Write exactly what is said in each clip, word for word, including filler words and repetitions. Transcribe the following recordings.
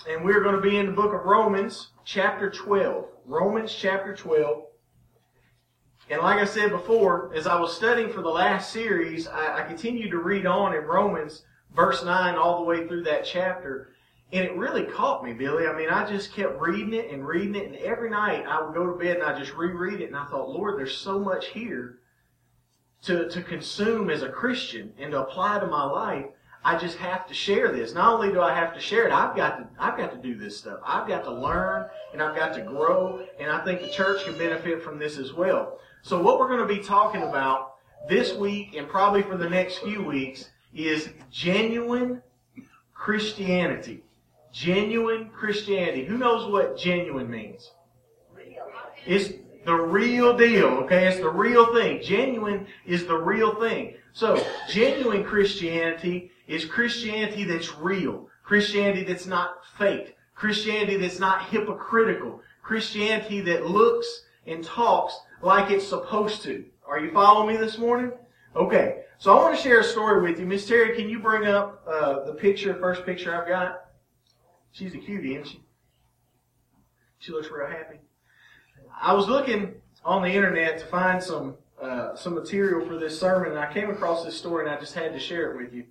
and we're going to be in the book of Romans, chapter twelve. Romans, chapter twelve. And like I said before, as I was studying for the last series, I, I continued to read on in Romans, verse nine, all the way through that chapter. And it really caught me, Billy. I mean, I just kept reading it and reading it, and every night I would go to bed and I just reread it, and I thought, Lord, there's so much here to, to consume as a Christian and to apply to my life. I just have to share this. Not only do I have to share it, I've got to I've got to do this stuff. I've got to learn, and I've got to grow, and I think the church can benefit from this as well. So what we're going to be talking about this week and probably for the next few weeks is genuine Christianity. Genuine Christianity. Who knows what genuine means? It's the real deal, okay? It's the real thing. Genuine is the real thing. So, genuine Christianity is Christianity that's real. Christianity that's not fake. Christianity that's not hypocritical. Christianity that looks and talks like it's supposed to. Are you following me this morning? Okay. So I want to share a story with you. Miss Terry, can you bring up uh, the picture, first picture I've got? She's a cutie, isn't she? She looks real happy. I was looking on the internet to find some uh, some material for this sermon, and I came across this story, and I just had to share it with you.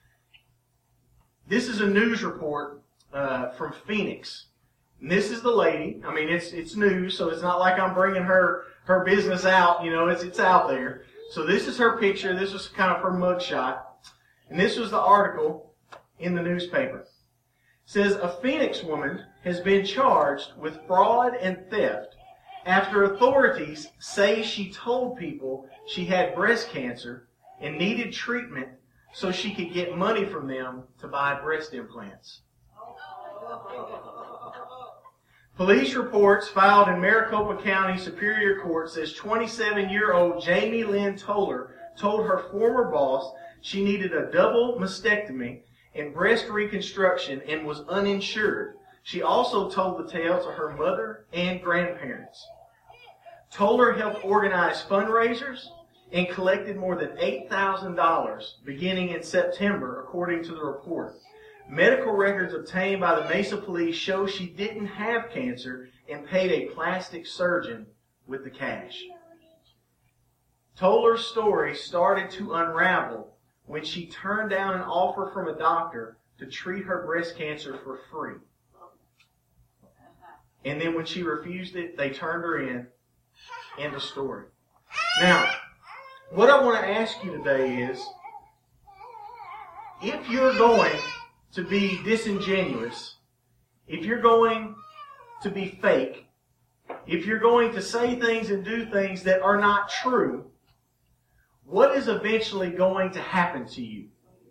This is a news report uh, from Phoenix. And this is the lady. I mean, it's it's news, so it's not like I'm bringing her her business out. You know, it's it's out there. So this is her picture. This was kind of her mugshot, and this was the article in the newspaper. It says, a Phoenix woman has been charged with fraud and theft after authorities say she told people she had breast cancer and needed treatment so she could get money from them to buy breast implants. Police reports filed in Maricopa County Superior Court says twenty-seven-year-old Jamie Lynn Toller told her former boss she needed a double mastectomy and breast reconstruction and was uninsured. She also told the tale to her mother and grandparents. Toller helped organize fundraisers and collected more than eight thousand dollars beginning in September, according to the report. Medical records obtained by the Mesa police show she didn't have cancer and paid a plastic surgeon with the cash. Toller's story started to unravel when she turned down an offer from a doctor to treat her breast cancer for free. And then when she refused it, they turned her in. End of story. Now, what I want to ask you today is, if you're going to be disingenuous, if you're going to be fake, if you're going to say things and do things that are not true, what is eventually going to happen to you?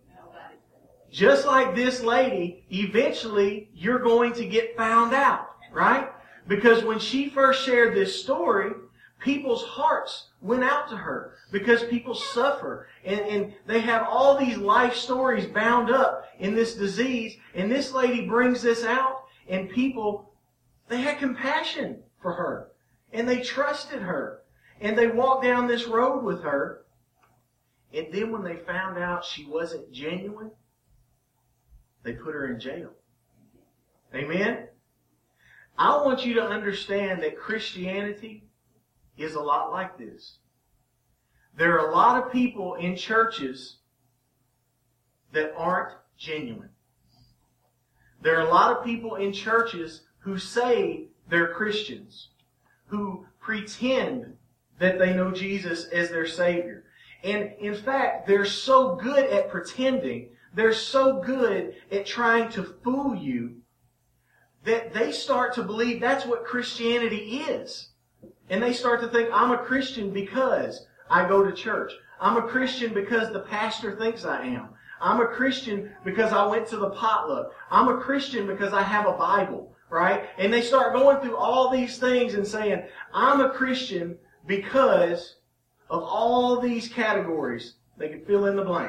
Just like this lady, eventually you're going to get found out, right? Because when she first shared this story, people's hearts went out to her because people suffer and, and they have all these life stories bound up in this disease, and this lady brings this out, and people, they had compassion for her and they trusted her and they walked down this road with her. And then when they found out she wasn't genuine, they put her in jail. Amen? I want you to understand that Christianity is a lot like this. There are a lot of people in churches that aren't genuine. There are a lot of people in churches who say they're Christians, who pretend that they know Jesus as their Savior. And in fact, they're so good at pretending, they're so good at trying to fool you, that they start to believe that's what Christianity is. And they start to think, I'm a Christian because I go to church. I'm a Christian because the pastor thinks I am. I'm a Christian because I went to the potluck. I'm a Christian because I have a Bible, right? And they start going through all these things and saying, I'm a Christian because of all these categories. They can fill in the blank.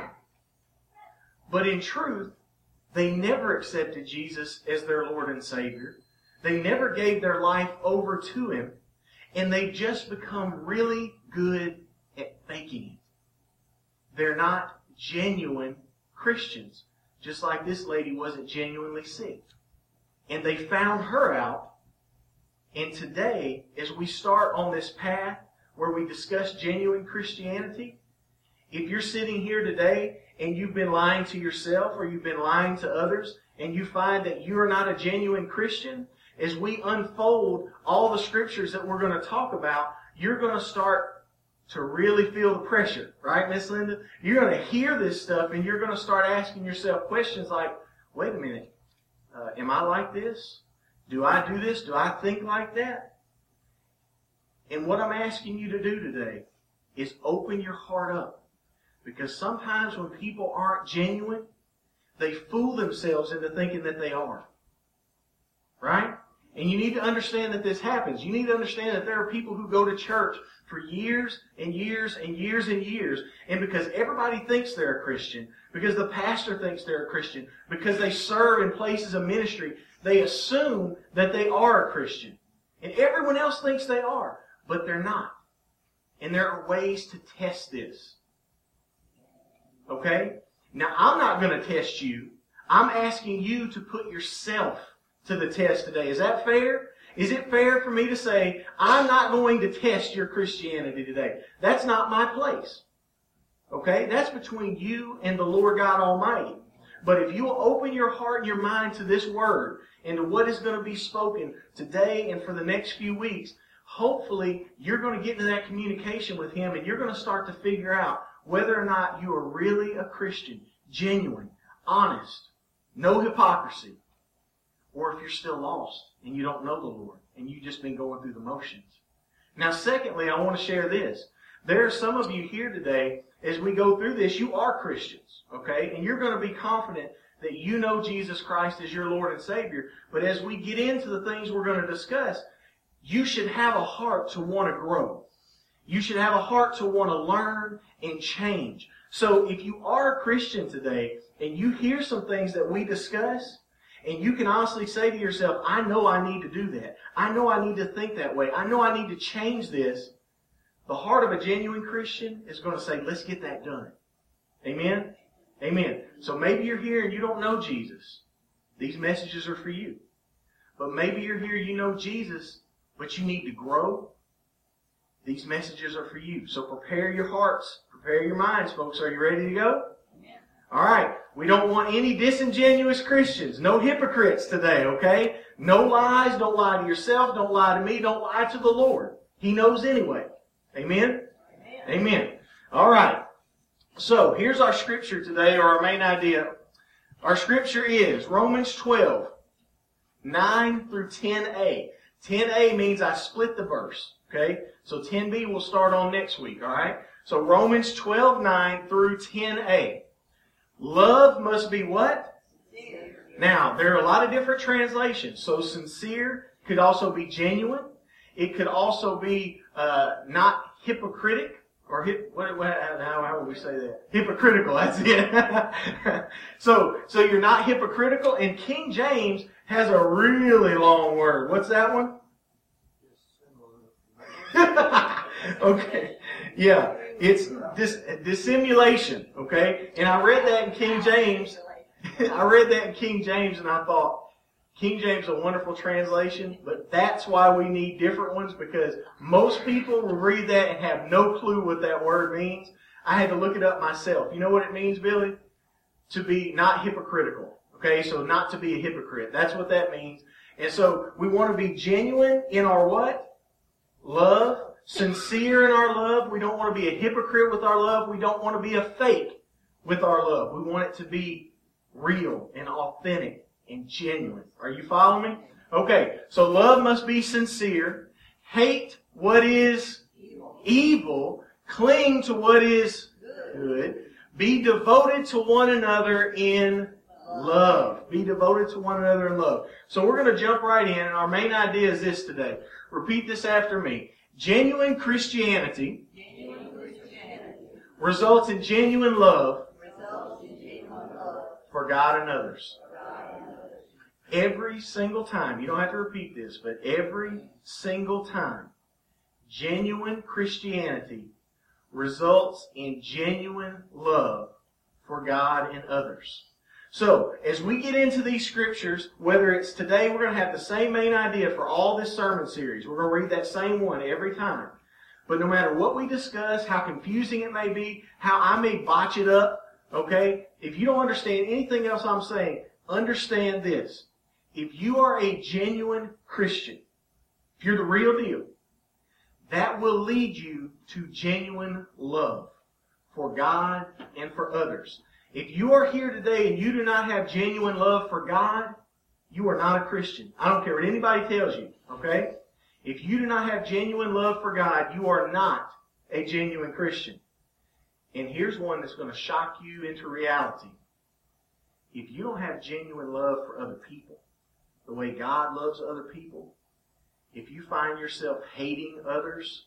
But in truth, they never accepted Jesus as their Lord and Savior. They never gave their life over to Him. And they've just become really good at faking it. They're not genuine Christians. Just like this lady wasn't genuinely sick. And they found her out. And today, as we start on this path where we discuss genuine Christianity, if you're sitting here today and you've been lying to yourself or you've been lying to others and you find that you're not a genuine Christian, as we unfold all the scriptures that we're going to talk about, you're going to start to really feel the pressure, right, Miss Linda? You're going to hear this stuff and you're going to start asking yourself questions like, wait a minute, uh, am I like this? Do I do this? Do I think like that? And what I'm asking you to do today is open your heart up. Because sometimes when people aren't genuine, they fool themselves into thinking that they are. Right? And you need to understand that this happens. You need to understand that there are people who go to church for years and years and years and years. And because everybody thinks they're a Christian, because the pastor thinks they're a Christian, because they serve in places of ministry, they assume that they are a Christian. And everyone else thinks they are, but they're not. And there are ways to test this. Okay? Now, I'm not going to test you. I'm asking you to put yourself to the test today. Is that fair? Is it fair for me to say, I'm not going to test your Christianity today? That's not my place. Okay? That's between you and the Lord God Almighty. But if you will open your heart and your mind to this word and to what is going to be spoken today and for the next few weeks, hopefully you're going to get into that communication with Him and you're going to start to figure out whether or not you are really a Christian, genuine, honest, no hypocrisy, or if you're still lost and you don't know the Lord and you've just been going through the motions. Now, secondly, I want to share this. There are some of you here today, as we go through this, you are Christians, okay? And you're going to be confident that you know Jesus Christ as your Lord and Savior. But as we get into the things we're going to discuss, you should have a heart to want to grow. You should have a heart to want to learn and change. So if you are a Christian today and you hear some things that we discuss, and you can honestly say to yourself, I know I need to do that. I know I need to think that way. I know I need to change this. The heart of a genuine Christian is going to say, let's get that done. Amen? Amen. So maybe you're here and you don't know Jesus. These messages are for you. But maybe you're here, you know Jesus, but you need to grow. These messages are for you. So prepare your hearts. Prepare your minds, folks. Are you ready to go? Amen. All right. We don't want any disingenuous Christians. No hypocrites today, okay? No lies. Don't lie to yourself. Don't lie to me. Don't lie to the Lord. He knows anyway. Amen? Amen. Amen. All right. So here's our scripture today, or our main idea. Our scripture is Romans twelve, nine through ten a. ten a means I split the verse. Okay? So ten b we'll start on next week, alright? So Romans twelve, nine through ten a. Love must be what? Sincere. Now, there are a lot of different translations. So sincere could also be genuine. It could also be uh, not hypocritic. Or hip, what, what, how, how would we say that? Hypocritical, that's it. so, so you're not hypocritical. And King James has a really long word. What's that one? Okay. Yeah. It's dis, dissimulation. Okay. And I read that in King James. I read that in King James and I thought, King James is a wonderful translation, but that's why we need different ones, because most people will read that and have no clue what that word means. I had to look it up myself. You know what it means, Billy? To be not hypocritical. Okay, so not to be a hypocrite. That's what that means. And so we want to be genuine in our what? Love. Sincere in our love. We don't want to be a hypocrite with our love. We don't want to be a fake with our love. We want it to be real and authentic and genuine. Are you following me? Okay, so love must be sincere. Hate what is evil. evil. Cling to what is good. Be devoted to one another in love. Be devoted to one another in love. So we're going to jump right in, and our main idea is this today. Repeat this after me. Genuine Christianity, genuine Christianity results in genuine love, results in genuine love for God and others. Every single time, you don't have to repeat this, but every single time, genuine Christianity results in genuine love for God and others. So, as we get into these scriptures, whether it's today, we're going to have the same main idea for all this sermon series. We're going to read that same one every time. But no matter what we discuss, how confusing it may be, how I may botch it up, okay? If you don't understand anything else I'm saying, understand this. If you are a genuine Christian, if you're the real deal, that will lead you to genuine love for God and for others. If you are here today and you do not have genuine love for God, you are not a Christian. I don't care what anybody tells you, okay? If you do not have genuine love for God, you are not a genuine Christian. And here's one that's going to shock you into reality. If you don't have genuine love for other people, the way God loves other people, if you find yourself hating others,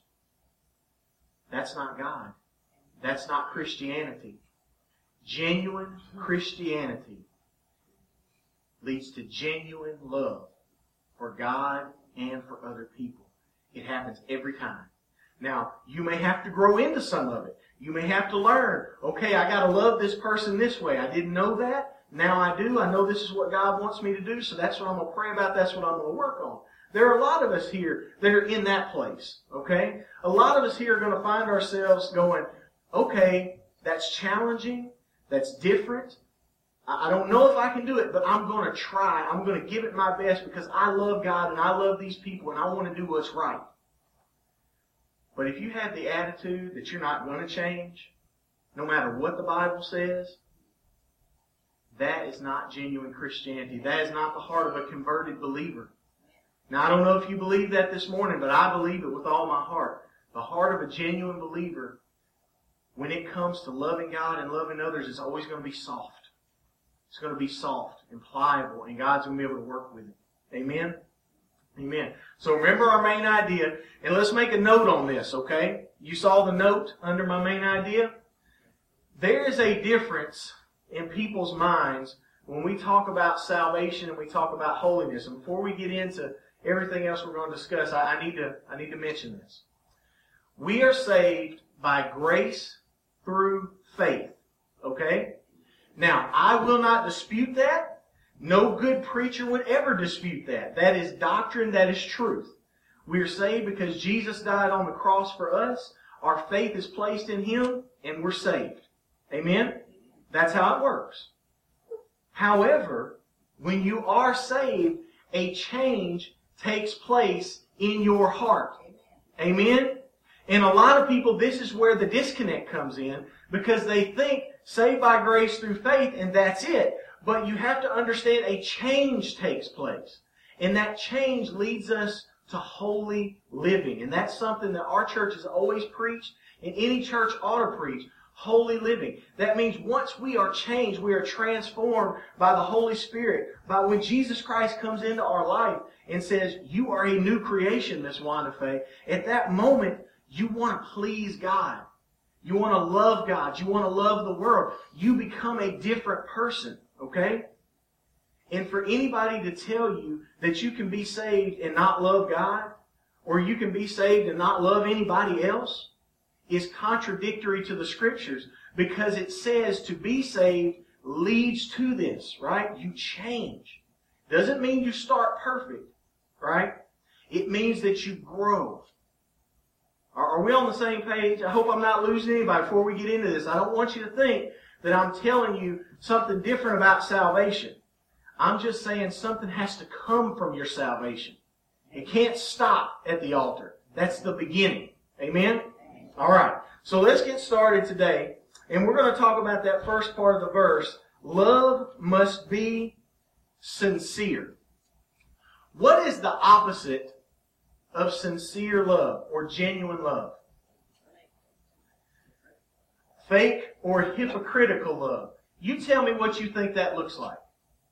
that's not God. That's not Christianity. Genuine Christianity leads to genuine love for God and for other people. It happens every time. Now, you may have to grow into some of it. You may have to learn, okay, I got to love this person this way. I didn't know that. Now I do. I know this is what God wants me to do, so that's what I'm going to pray about. That's what I'm going to work on. There are a lot of us here that are in that place, okay? A lot of us here are going to find ourselves going, okay, that's challenging. That's different. I don't know if I can do it, but I'm going to try. I'm going to give it my best because I love God and I love these people and I want to do what's right. But if you have the attitude that you're not going to change, no matter what the Bible says, that is not genuine Christianity. That is not the heart of a converted believer. Now, I don't know if you believe that this morning, but I believe it with all my heart. The heart of a genuine believer, when it comes to loving God and loving others, is always going to be soft. It's going to be soft and pliable, and God's going to be able to work with it. Amen? Amen. So remember our main idea, and let's make a note on this, okay? You saw the note under my main idea? There is a difference in people's minds when we talk about salvation and we talk about holiness. And before we get into everything else we're going to discuss, I, I need to I need to mention this. We are saved by grace through faith. Okay? Now, I will not dispute that. No good preacher would ever dispute that. That is doctrine, that is truth. We are saved because Jesus died on the cross for us. Our faith is placed in Him, and we're saved. Amen? That's how it works. However, when you are saved, a change takes place in your heart. Amen? And a lot of people, this is where the disconnect comes in, because they think saved by grace through faith and that's it. But you have to understand a change takes place. And that change leads us to holy living. And that's something that our church has always preached, and any church ought to preach. Holy living. That means once we are changed, we are transformed by the Holy Spirit. By when Jesus Christ comes into our life and says, you are a new creation, Miss Wanda Faye, at that moment, you want to please God. You want to love God. You want to love the world. You become a different person, okay? And for anybody to tell you that you can be saved and not love God, or you can be saved and not love anybody else, is contradictory to the Scriptures, because it says to be saved leads to this, right? You change. Doesn't mean you start perfect, right? It means that you grow. Are we on the same page? I hope I'm not losing anybody before we get into this. I don't want you to think that I'm telling you something different about salvation. I'm just saying something has to come from your salvation. It can't stop at the altar. That's the beginning. Amen? All right, so let's get started today, and we're going to talk about that first part of the verse. Love must be sincere. What is the opposite of sincere love or genuine love? Fake or hypocritical love. You tell me what you think that looks like.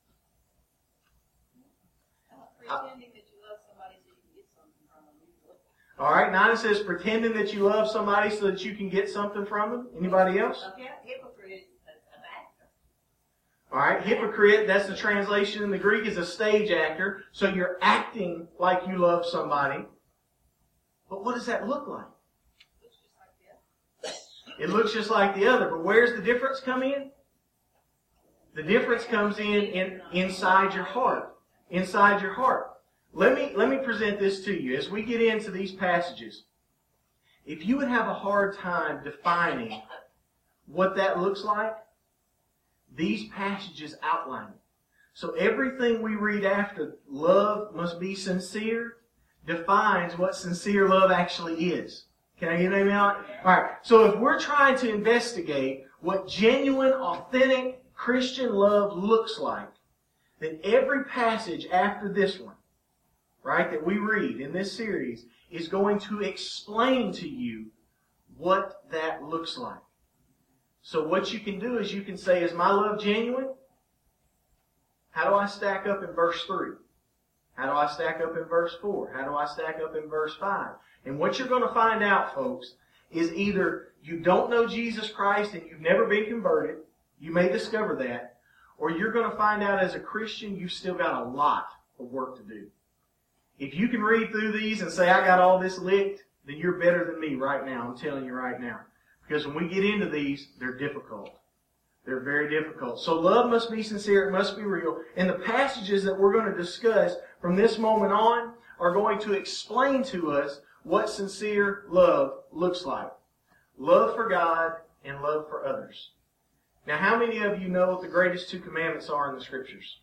Pretending that you love somebody so you can get something from them. All right, Nina says pretending that you love somebody so that you can get something from them. Anybody else? Okay, hypocrite, an actor. All right, hypocrite, that's the translation in the Greek, is a stage actor. So you're acting like you love somebody. But what does that look like? Looks just like the other. It looks just like the other. But where's the difference come in? The difference comes in, in inside your heart. Inside your heart. Let me, let me present this to you. As we get into these passages, if you would have a hard time defining what that looks like, these passages outline it. So everything we read after, love must be sincere, defines what sincere love actually is. Can I get an amen on it? Alright, so if we're trying to investigate what genuine, authentic Christian love looks like, then every passage after this one, right, that we read in this series is going to explain to you what that looks like. So what you can do is you can say, is my love genuine? How do I stack up in verse three? How do I stack up in verse four? How do I stack up in verse five? And what you're going to find out, folks, is either you don't know Jesus Christ and you've never been converted. You may discover that. Or you're going to find out as a Christian you've still got a lot of work to do. If you can read through these and say, I got all this licked, then you're better than me right now. I'm telling you right now. Because when we get into these, they're difficult. They're very difficult. So love must be sincere. It must be real. And the passages that we're going to discuss from this moment on are going to explain to us what sincere love looks like. Love for God and love for others. Now, how many of you know what the greatest two commandments are in the Scriptures?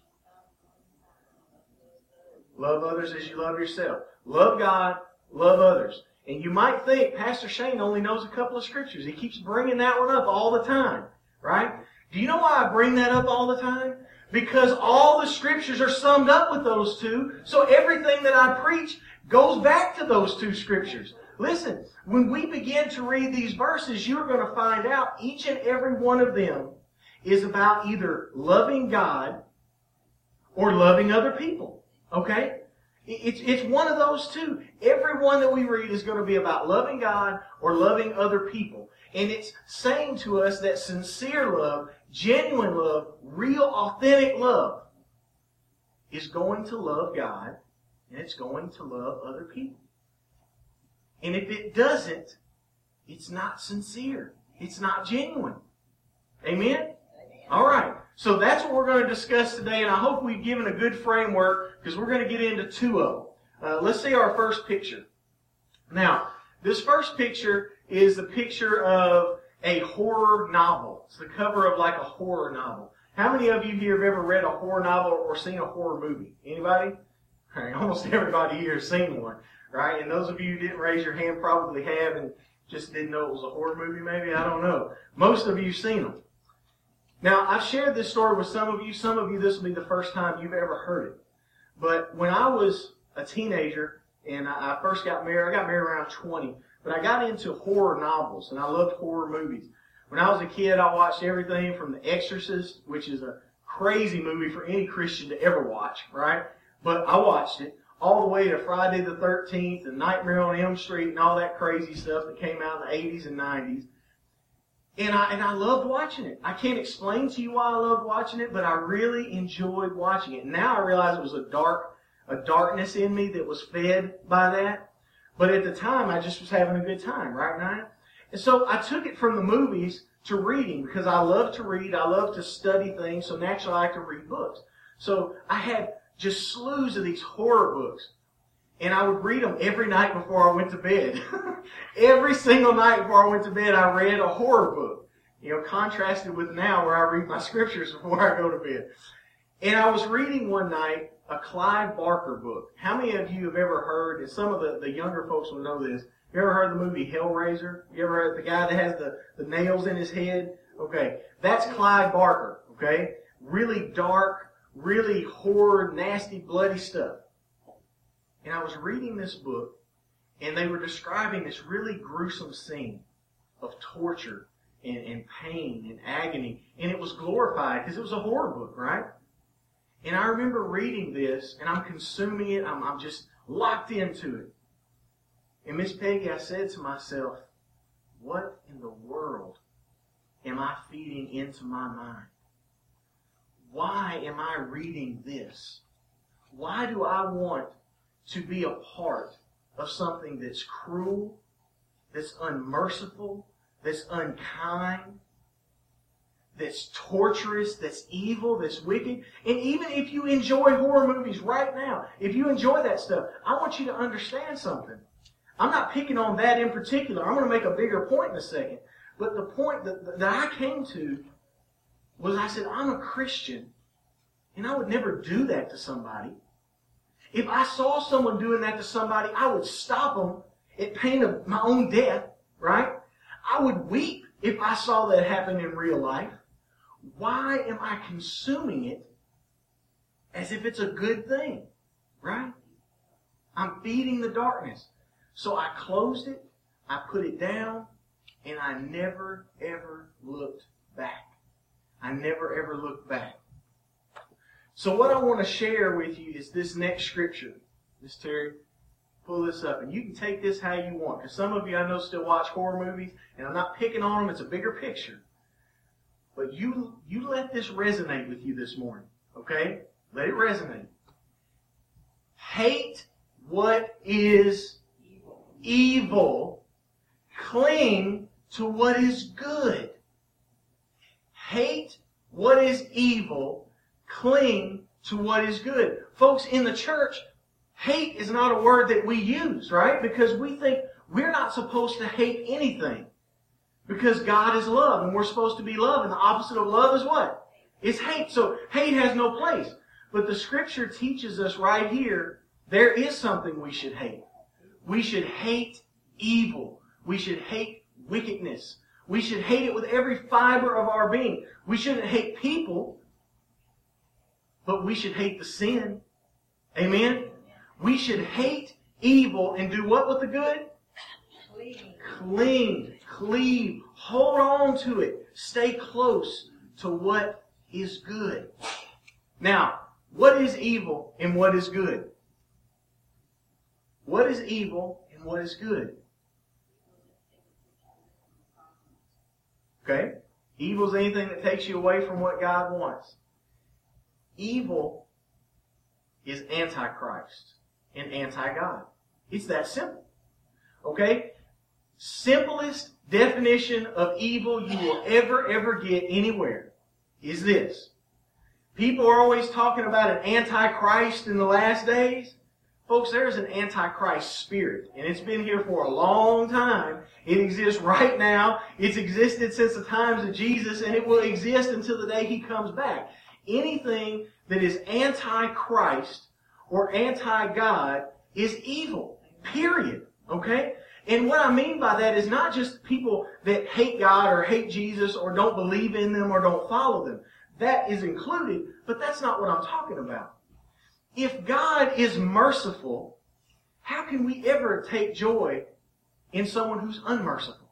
Love others as you love yourself. Love God, love others. And you might think Pastor Shane only knows a couple of Scriptures. He keeps bringing that one up all the time, right? Do you know why I bring that up all the time? Because all the Scriptures are summed up with those two, so everything that I preach goes back to those two Scriptures. Listen, when we begin to read these verses, you're going to find out each and every one of them is about either loving God or loving other people. Okay? It's, it's one of those two. Every one that we read is going to be about loving God or loving other people. And it's saying to us that sincere love, genuine love, real authentic love is going to love God and it's going to love other people. And if it doesn't, it's not sincere. It's not genuine. Amen? Amen. All right. So that's what we're going to discuss today, and I hope we've given a good framework because we're going to get into two of them. Uh, let's see our first picture. Now, this first picture is the picture of a horror novel. It's the cover of like a horror novel. How many of you here have ever read a horror novel or seen a horror movie? Anybody? All right, almost everybody here has seen one, right? And those of you who didn't raise your hand probably have and just didn't know it was a horror movie maybe. I don't know. Most of you have seen them. Now, I've shared this story with some of you. Some of you, this will be the first time you've ever heard it. But when I was a teenager and I first got married, I got married around twenty, but I got into horror novels and I loved horror movies. When I was a kid, I watched everything from The Exorcist, which is a crazy movie for any Christian to ever watch, right? But I watched it all the way to Friday the thirteenth and Nightmare on Elm Street and all that crazy stuff that came out in the eighties and nineties. And I, and I loved watching it. I can't explain to you why I loved watching it, but I really enjoyed watching it. Now I realize it was a dark, a darkness in me that was fed by that. But at the time, I just was having a good time, right, Naya? And so I took it from the movies to reading because I love to read. I love to study things, so naturally I like to read books. So I had just slews of these horror books. And I would read them every night before I went to bed. Every single night before I went to bed, I read a horror book. You know, contrasted with now where I read my scriptures before I go to bed. And I was reading one night a Clive Barker book. How many of you have ever heard, and some of the, the younger folks will know this, you ever heard the movie Hellraiser? You ever heard the guy that has the, the nails in his head? Okay, that's Clive Barker, okay? Really dark, really horror, nasty, bloody stuff. And I was reading this book, and they were describing this really gruesome scene of torture and, and pain and agony. And it was glorified because it was a horror book, right? And I remember reading this, and I'm consuming it. I'm, I'm just locked into it. And Miss Peggy, I said to myself, what in the world am I feeding into my mind? Why am I reading this? Why do I want to be a part of something that's cruel, that's unmerciful, that's unkind, that's torturous, that's evil, that's wicked. And even if you enjoy horror movies right now, if you enjoy that stuff, I want you to understand something. I'm not picking on that in particular. I'm going to make a bigger point in a second. But the point that, that I came to was I said, I'm a Christian, and I would never do that to somebody. If I saw someone doing that to somebody, I would stop them at pain of my own death, right? I would weep if I saw that happen in real life. Why am I consuming it as if it's a good thing, right? I'm feeding the darkness. So I closed it, I put it down, and I never, ever looked back. I never, ever looked back. So what I want to share with you is this next scripture. Miss Terry, pull this up. And you can take this how you want. Because some of you I know still watch horror movies, and I'm not picking on them. It's a bigger picture. But you, you let this resonate with you this morning. Okay? Let it resonate. Hate what is evil. evil. Cling to what is good. Hate what is evil. Cling to what is good. Folks, in the church, hate is not a word that we use, right? Because we think we're not supposed to hate anything. Because God is love, and we're supposed to be love, and the opposite of love is what? It's hate. So hate has no place. But the Scripture teaches us right here, there is something we should hate. We should hate evil. We should hate wickedness. We should hate it with every fiber of our being. We shouldn't hate people, but we should hate the sin. Amen? We should hate evil and do what with the good? Cling. Cling. Cleave. Hold on to it. Stay close to what is good. Now, what is evil and what is good? What is evil and what is good? Okay? Evil is anything that takes you away from what God wants. Evil is antichrist and anti-God. It's that simple. Okay? Simplest definition of evil you will ever, ever get anywhere is this. People are always talking about an antichrist in the last days. Folks, there's an antichrist spirit, and it's been here for a long time. It exists right now. It's existed since the times of Jesus, and it will exist until the day He comes back. Anything that is anti-Christ or anti-God is evil, period. Okay? And what I mean by that is not just people that hate God or hate Jesus or don't believe in them or don't follow them. That is included, but that's not what I'm talking about. If God is merciful, how can we ever take joy in someone who's unmerciful?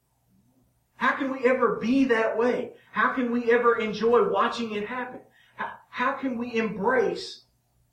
How can we ever be that way? How can we ever enjoy watching it happen? How, how can we embrace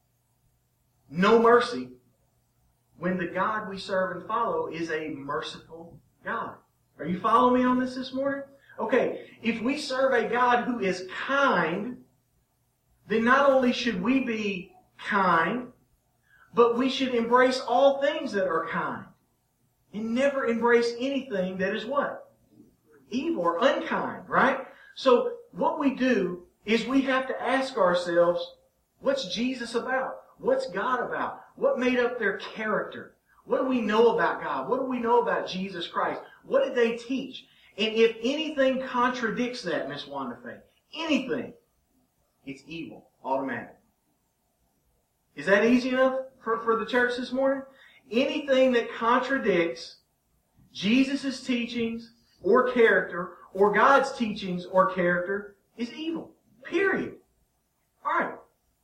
no mercy when the God we serve and follow is a merciful God? Are you following me on this this morning? Okay, if we serve a God who is kind, then not only should we be kind, but we should embrace all things that are kind. And never embrace anything that is what? Evil or unkind, right? So what we do is we have to ask ourselves, what's Jesus about? What's God about? What made up their character? What do we know about God? What do we know about Jesus Christ? What did they teach? And if anything contradicts that, Miss Wanda Faye, anything, it's evil, automatic. Is that easy enough for, for the church this morning? Anything that contradicts Jesus' teachings or character or God's teachings or character is evil. Period. All right.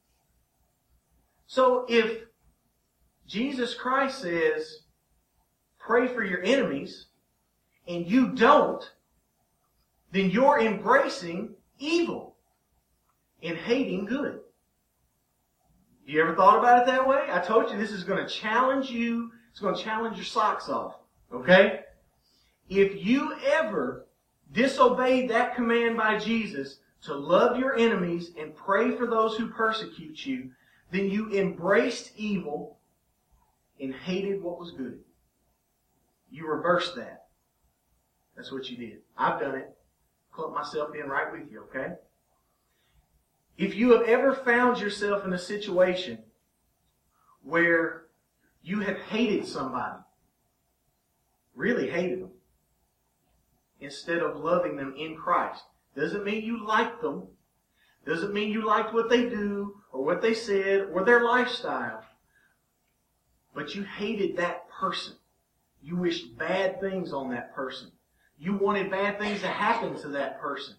So if Jesus Christ says, pray for your enemies, and you don't, then you're embracing evil and hating good. You ever thought about it that way? I told you this is going to challenge you. It's going to challenge your socks off. Okay? If you ever disobeyed that command by Jesus to love your enemies and pray for those who persecute you, then you embraced evil and hated what was good. You reversed that. That's what you did. I've done it. clump myself in right with you, okay? If you have ever found yourself in a situation where you have hated somebody, really hated them, instead of loving them in Christ, doesn't mean you like them, doesn't mean you liked what they do, or what they said, or their lifestyle, but you hated that person. You wished bad things on that person. You wanted bad things to happen to that person.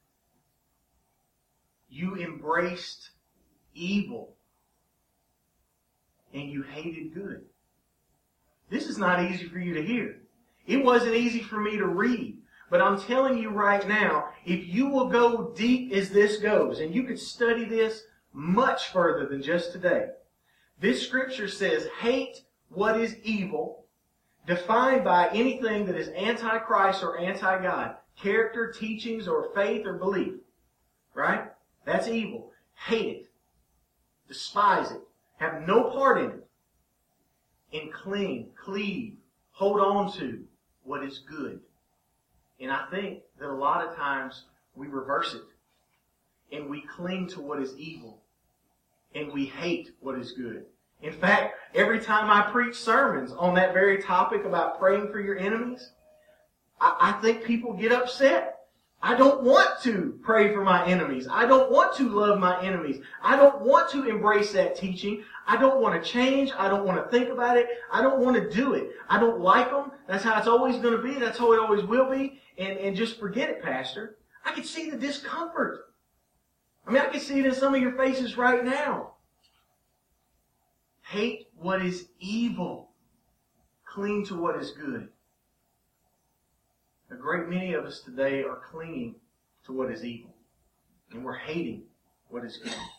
You embraced evil. And you hated good. This is not easy for you to hear. It wasn't easy for me to read. But I'm telling you right now, if you will go deep as this goes, and you could study this much further than just today, this scripture says, hate what is evil, defined by anything that is anti-Christ or anti-God, character, teachings, or faith or belief. Right? That's evil. Hate it. Despise it. Have no part in it. And cling, cleave, hold on to what is good. And I think that a lot of times we reverse it. And we cling to what is evil. And we hate what is good. In fact, every time I preach sermons on that very topic about praying for your enemies, I, I think people get upset. I don't want to pray for my enemies. I don't want to love my enemies. I don't want to embrace that teaching. I don't want to change. I don't want to think about it. I don't want to do it. I don't like them. That's how it's always going to be. That's how it always will be. And, and just forget it, Pastor. I can see the discomfort. I mean, I can see it in some of your faces right now. Hate what is evil. Cling to what is good. A great many of us today are clinging to what is evil. And we're hating what is good.